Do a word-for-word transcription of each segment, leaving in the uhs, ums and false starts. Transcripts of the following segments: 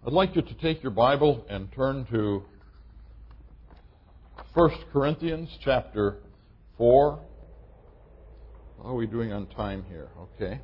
I'd like you to take your Bible and turn to First Corinthians chapter four. How are we doing on time here? Okay.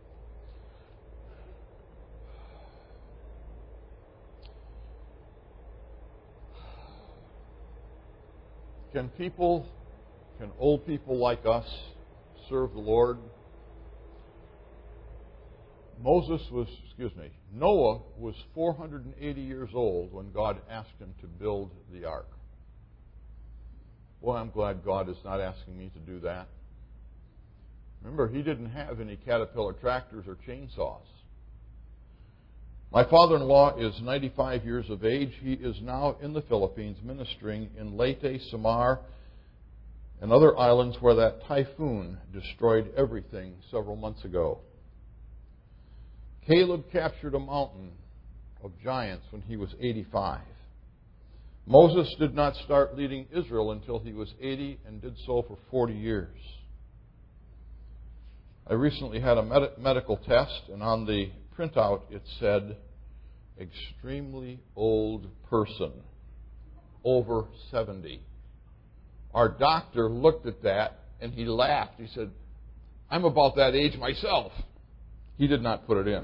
Can people, can old people like us serve the Lord? Moses was, excuse me, Noah was four hundred eighty years old when God asked him to build the ark. Well, I'm glad God is not asking me to do that. Remember, he didn't have any Caterpillar tractors or chainsaws. My father-in-law is ninety-five years of age. He is now in the Philippines ministering in Leyte, Samar, and other islands where that typhoon destroyed everything several months ago. Caleb captured a mountain of giants when he was eighty-five. Moses did not start leading Israel until he was eighty and did so for forty years. I recently had a med- medical test, and on the printout it said, extremely old person, over seventy. Our doctor looked at that and he laughed. He said, I'm about that age myself. He did not put it in.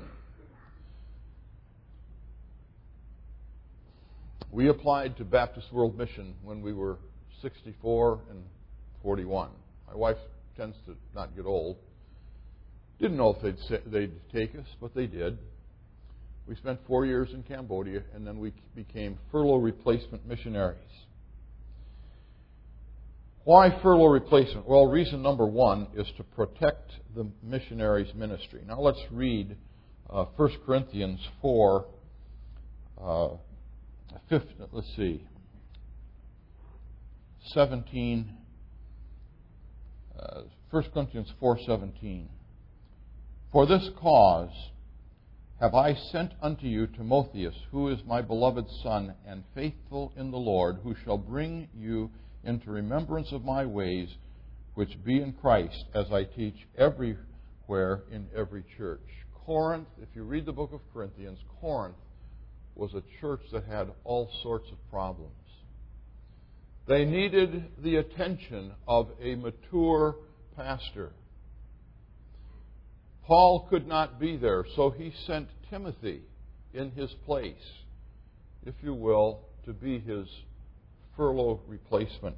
We applied to Baptist World Mission when we were sixty-four and forty-one. My wife tends to not get old. Didn't know if they'd, say, they'd take us, but they did. We spent four years in Cambodia, and then we became furlough replacement missionaries. Why furlough replacement? Well, reason number one is to protect the missionaries' ministry. Now let's read uh, First Corinthians four, uh, fifth, let's see, seventeen, uh, First Corinthians four seventeen. For this cause have I sent unto you Timotheus, who is my beloved son and faithful in the Lord, who shall bring you into remembrance of my ways, which be in Christ, as I teach everywhere in every church. Corinth, if you read the book of Corinthians, Corinth was a church that had all sorts of problems. They needed the attention of a mature pastor. Paul could not be there, so he sent Timothy in his place, if you will, to be his furlough replacement.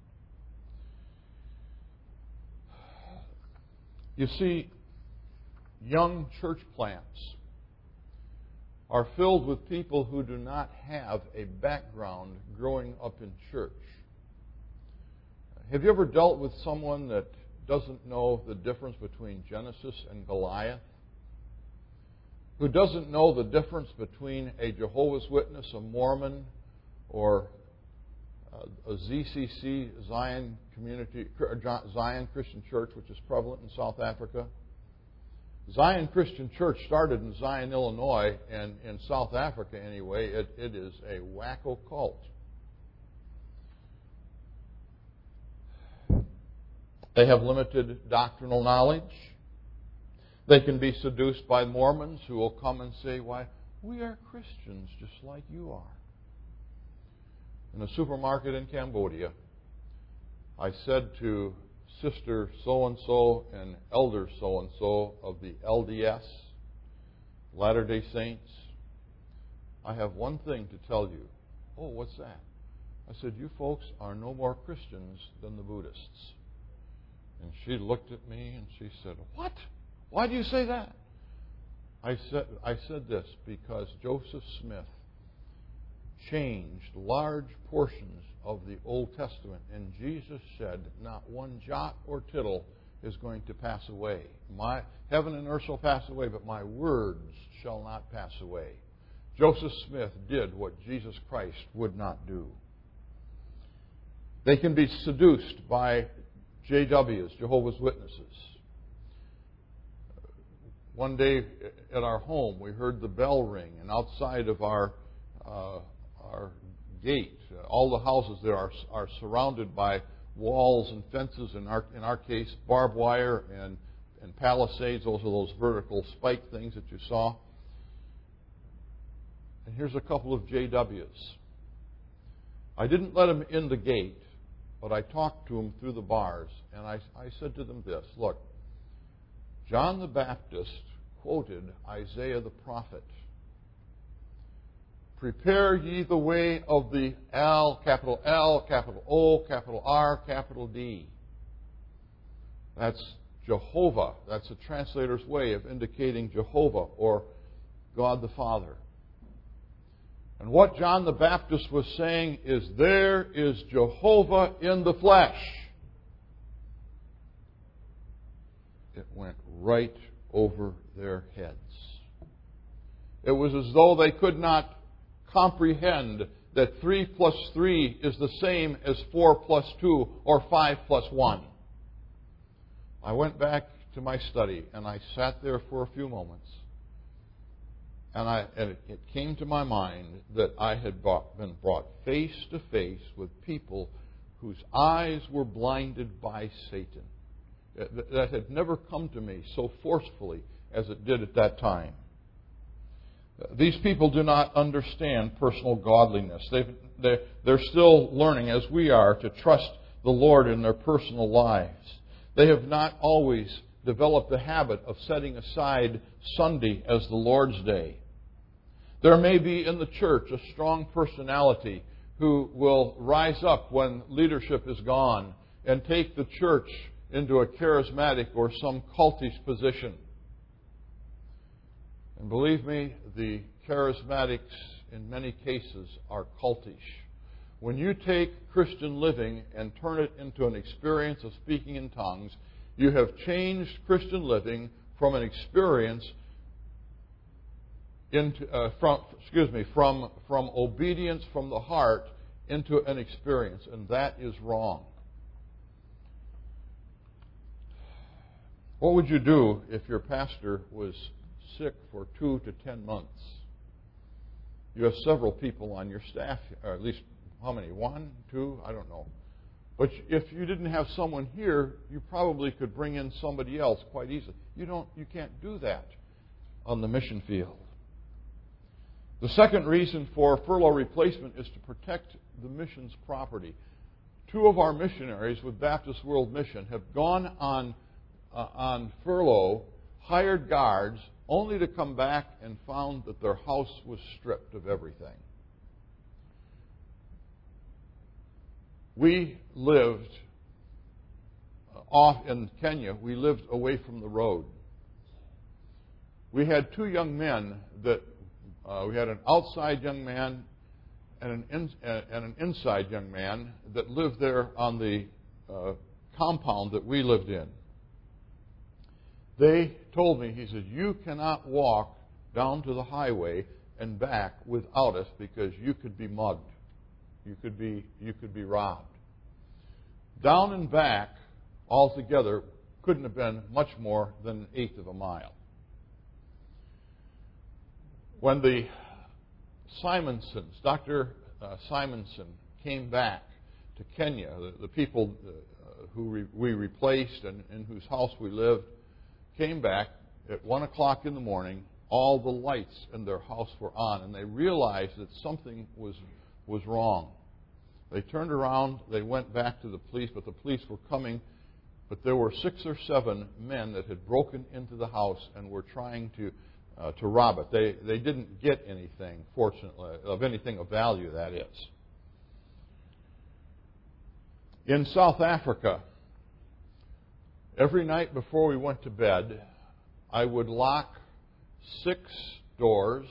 You see, young church plants are filled with people who do not have a background growing up in church. Have you ever dealt with someone that doesn't know the difference between Genesis and Goliath? Who doesn't know the difference between a Jehovah's Witness, a Mormon, or a Z C C, Zion Community, Zion Christian Church, which is prevalent in South Africa? Zion Christian Church started in Zion, Illinois, and in South Africa anyway, it, it is a wacko cult. They have limited doctrinal knowledge. They can be seduced by Mormons who will come and say, why, we are Christians just like you are. In a supermarket in Cambodia, I said to Sister so-and-so and Elder so-and-so of the L D S, Latter-day Saints, I have one thing to tell you. Oh, what's that? I said, you folks are no more Christians than the Buddhists. And she looked at me and she said, what? Why do you say that? I said, I said this because Joseph Smith changed large portions of the Old Testament, and Jesus said, not one jot or tittle is going to pass away. My heaven and earth shall pass away, but my words shall not pass away. Joseph Smith did what Jesus Christ would not do. They can be seduced by J Ws, Jehovah's Witnesses. One day at our home, we heard the bell ring, and outside of our uh, our gate, all the houses there are are surrounded by walls and fences. In our in our case, barbed wire and and palisades. Those are those vertical spike things that you saw. And here's a couple of J Ws. I didn't let them in the gate, but I talked to them through the bars, and I, I said to them this, look, John the Baptist quoted Isaiah the prophet. Prepare ye the way of the L, capital L, capital O, capital R, capital D. That's Jehovah. That's a translator's way of indicating Jehovah or God the Father. And what John the Baptist was saying is, there is Jehovah in the flesh. It went right over their heads. It was as though they could not comprehend that three plus three is the same as four plus two or five plus one. I went back to my study and I sat there for a few moments. And, I, and it came to my mind that I had brought, been brought face to face with people whose eyes were blinded by Satan. That had never come to me so forcefully as it did at that time. These people do not understand personal godliness. They've, they're, they're still learning, as we are, to trust the Lord in their personal lives. They have not always developed the habit of setting aside Sunday as the Lord's Day. There may be in the church a strong personality who will rise up when leadership is gone and take the church into a charismatic or some cultish position. And believe me, the charismatics in many cases are cultish. When you take Christian living and turn it into an experience of speaking in tongues, you have changed Christian living from an experience into uh, from excuse me from from obedience from the heart into an experience, and that is wrong. What would you do if your pastor was sick for two to ten months? You have several people on your staff, or at least how many? One, two, I don't know. But if you didn't have someone here, you probably could bring in somebody else quite easily. You don't. You can't do that on the mission field. The second reason for furlough replacement is to protect the mission's property. Two of our missionaries with Baptist World Mission have gone on uh, on furlough, hired guards, only to come back and found that their house was stripped of everything. We lived off in Kenya. We lived away from the road. We had two young men that uh, we had an outside young man and an in, uh, and an inside young man that lived there on the uh, compound that we lived in. They told me, he said, you cannot walk down to the highway and back without us because you could be mugged. You could be you could be robbed. Down and back altogether couldn't have been much more than an eighth of a mile. When the Simonsons, Doctor Uh, Simonson, came back to Kenya, the, the people uh, who re, we replaced and in whose house we lived, came back at one o'clock in the morning. All the lights in their house were on, and they realized that something was was wrong. They turned around, they went back to the police, but the police were coming. But there were six or seven men that had broken into the house and were trying to uh, to rob it. They they didn't get anything, fortunately, of anything of value, that is. In South Africa, every night before we went to bed, I would lock six doors,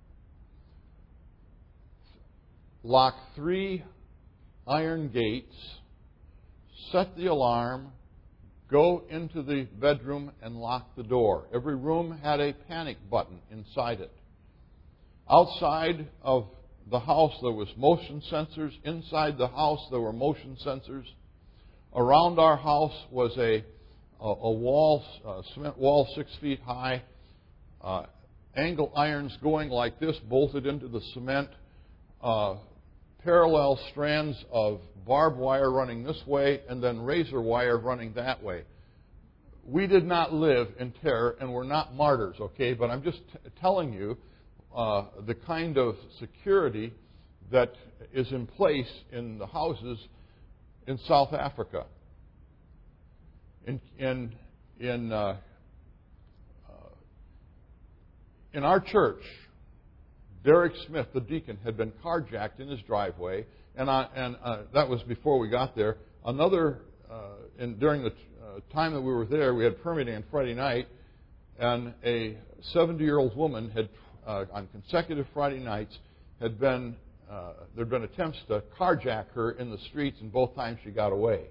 lock three iron gates, set the alarm, go into the bedroom and lock the door. Every room had a panic button inside it. Outside of the house there was motion sensors. Inside the house there were motion sensors. Around our house was a a, a wall, a cement wall six feet high, uh, angle irons going like this, bolted into the cement, uh, parallel strands of barbed wire running this way, and then razor wire running that way. We did not live in terror, and we're not martyrs, okay? But I'm just t- telling you uh, the kind of security that is in place in the houses in South Africa. In in in uh, uh, in our church, Derek Smith, the deacon, had been carjacked in his driveway, and I, and uh, that was before we got there. Another, uh, in, during the uh, time that we were there, we had permitting on Friday night, and a seventy-year-old woman had, uh, on consecutive Friday nights, had been uh, there had been attempts to carjack her in the streets, and both times she got away.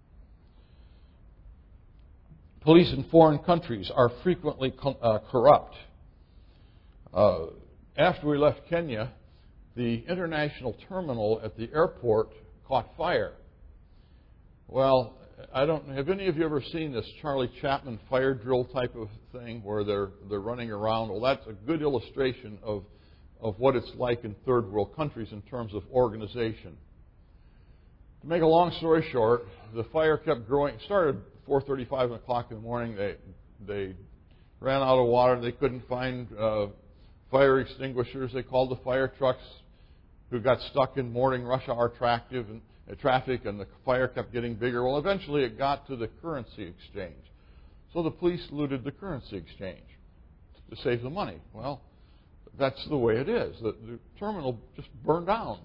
Police in foreign countries are frequently co- uh, corrupt. Uh, after we left Kenya, the international terminal at the airport caught fire. Well, I don't. Have any of you ever seen this Charlie Chaplin fire drill type of thing where they're they're running around? Well, that's a good illustration of of what it's like in third world countries in terms of organization. To make a long story short, the fire kept growing. It started at four thirty, five o'clock in the morning. They they ran out of water. They couldn't find uh, fire extinguishers. They called the fire trucks, who got stuck in morning rush hour traffic, and, uh, traffic, and the fire kept getting bigger. Well, eventually it got to the currency exchange. So the police looted the currency exchange to save the money. Well, that's the way it is. The, the terminal just burned down.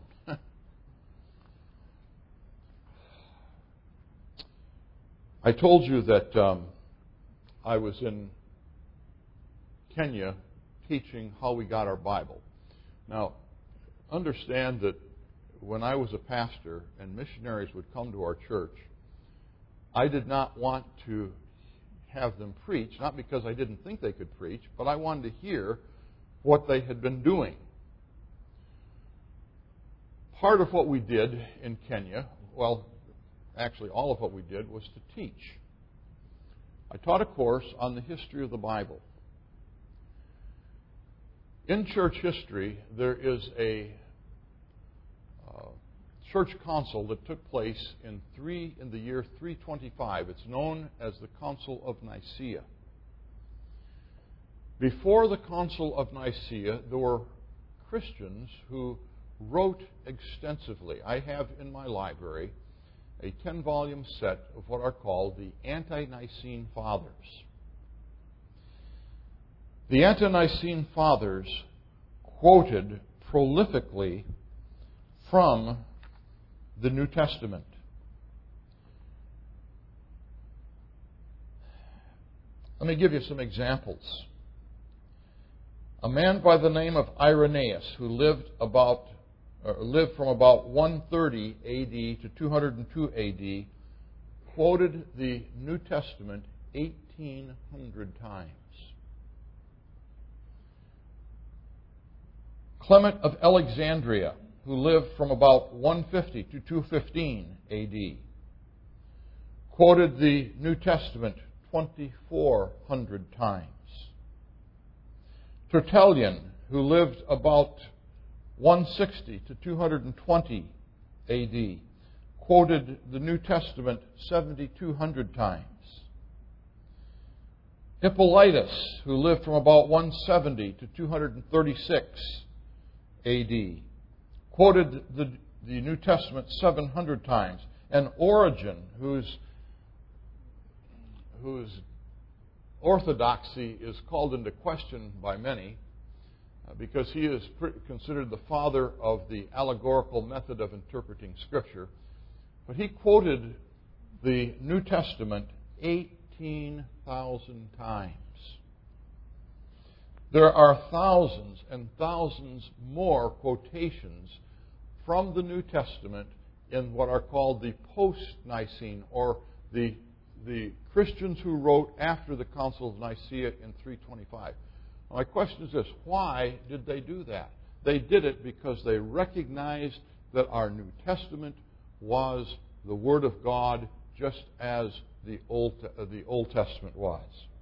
I told you that um, I was in Kenya teaching how we got our Bible. Now, understand that when I was a pastor and missionaries would come to our church, I did not want to have them preach, not because I didn't think they could preach, but I wanted to hear what they had been doing. Part of what we did in Kenya, well, actually all of what we did, was to teach. I taught a course on the history of the Bible. In church history, there is a uh, church council that took place in three in the year three twenty-five. It's known as the Council of Nicaea. Before the Council of Nicaea, there were Christians who wrote extensively. I have in my library a ten-volume set of what are called the Ante-Nicene Fathers. The Ante-Nicene Fathers quoted prolifically from the New Testament. Let me give you some examples. A man by the name of Irenaeus, who lived about or lived from about one thirty A D to two hundred two A D, quoted the New Testament eighteen hundred times. Clement of Alexandria, who lived from about one fifty to two fifteen A D, quoted the New Testament twenty-four hundred times. Tertullian, who lived about one sixty to two twenty A D, quoted the New Testament seventy-two hundred times. Hippolytus, who lived from about one seventy to two thirty-six A D, quoted the, the New Testament seven hundred times. And Origen, whose, whose orthodoxy is called into question by many, uh, because he is pre- considered the father of the allegorical method of interpreting Scripture. But he quoted the New Testament eighteen thousand times. There are thousands and thousands more quotations from the New Testament in what are called the post-Nicene, or the, the Christians who wrote after the Council of Nicaea in three twenty-five. My question is this: why did they do that? They did it because they recognized that our New Testament was the Word of God, just as the Old, uh, the Old Testament was.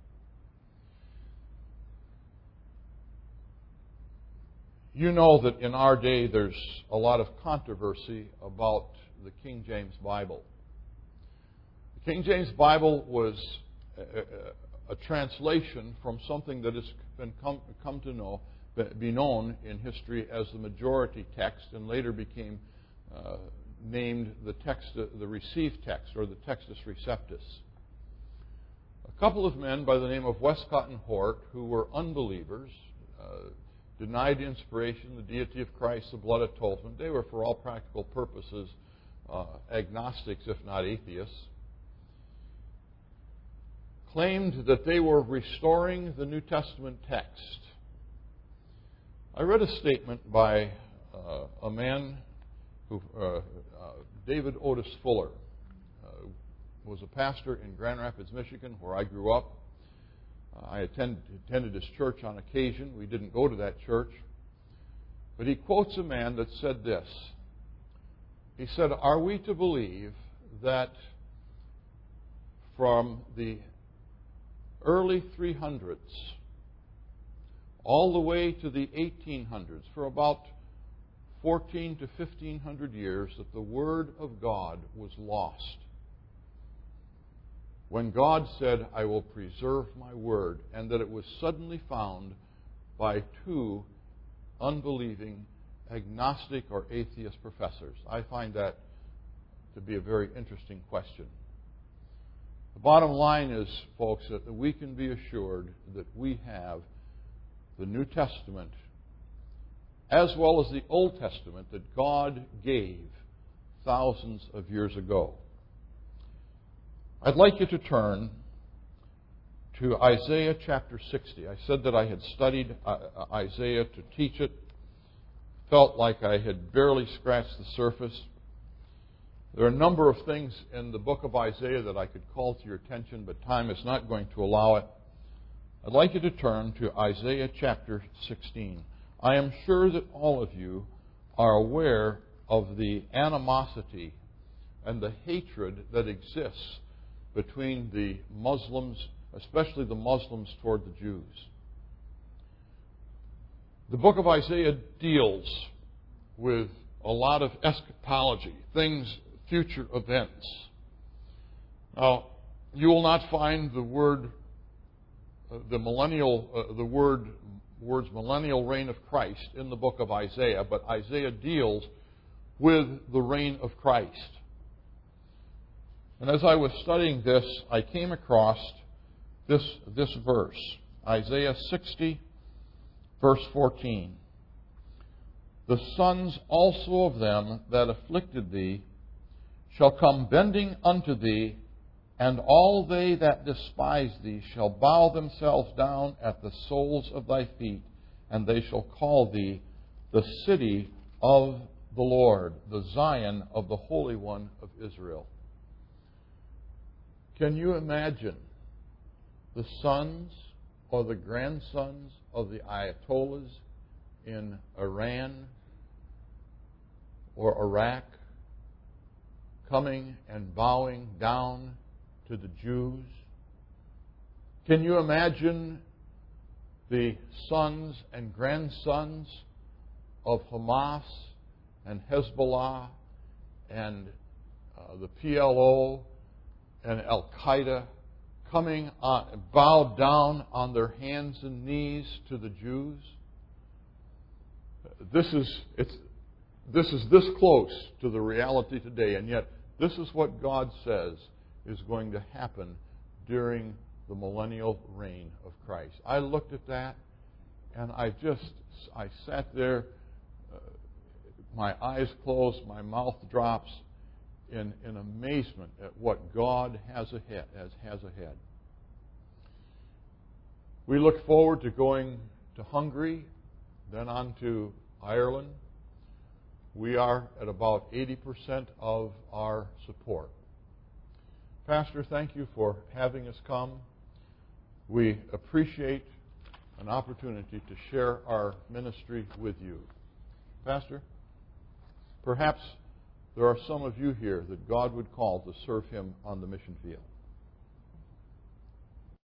You know that in our day there's a lot of controversy about the King James Bible. The King James Bible was a, a, a translation from something that has been come, come to know be known in history as the majority text and later became uh, named the text, the received text, or the Textus Receptus. A couple of men by the name of Westcott and Hort, who were unbelievers, uh, denied inspiration, the deity of Christ, the blood atonement. They were, for all practical purposes, uh, agnostics, if not atheists. Claimed that they were restoring the New Testament text. I read a statement by uh, a man who, uh, uh, David Otis Fuller, uh, was a pastor in Grand Rapids, Michigan, where I grew up. Uh, I attend, attended his church on occasion. We didn't go to that church. But he quotes a man that said this. He said, "Are we to believe that from the early three hundreds all the way to the eighteen hundreds, for about fourteen to fifteen hundred years, that the Word of God was lost? When God said, 'I will preserve my Word,' and that it was suddenly found by two unbelieving agnostic or atheist professors." I find that to be a very interesting question. The bottom line is, folks, that we can be assured that we have the New Testament as well as the Old Testament that God gave thousands of years ago. I'd like you to turn to Isaiah chapter sixty. I said that I had studied Isaiah to teach it. Felt like I had barely scratched the surface. There are a number of things in the book of Isaiah that I could call to your attention, but time is not going to allow it. I'd like you to turn to Isaiah chapter sixteen. I am sure that all of you are aware of the animosity and the hatred that exists between the Muslims, especially the Muslims toward the Jews. The book of Isaiah deals with a lot of eschatology, things, future events. Now, you will not find the word, uh, the millennial, uh, the word, words millennial reign of Christ in the book of Isaiah, but Isaiah deals with the reign of Christ. And as I was studying this, I came across this, this verse, Isaiah sixty, verse fourteen. "The sons also of them that afflicted thee shall come bending unto thee, and all they that despise thee shall bow themselves down at the soles of thy feet, and they shall call thee the city of the Lord, the Zion of the Holy One of Israel." Can you imagine the sons or the grandsons of the Ayatollahs in Iran or Iraq coming and bowing down to the Jews? Can you imagine the sons and grandsons of Hamas and Hezbollah and uh, the P L O and Al-Qaeda coming on, bowed down on their hands and knees to the Jews? This is it's this is this close to the reality today, and yet this is what God says is going to happen during the millennial reign of Christ. I looked at that, and I just I sat there, uh, my eyes closed, my mouth drops, in, in amazement at what God has ahead, as has ahead. We look forward to going to Hungary, then on to Ireland. We are at about eighty percent of our support. Pastor, thank you for having us come. We appreciate an opportunity to share our ministry with you. Pastor, perhaps there are some of you here that God would call to serve Him on the mission field.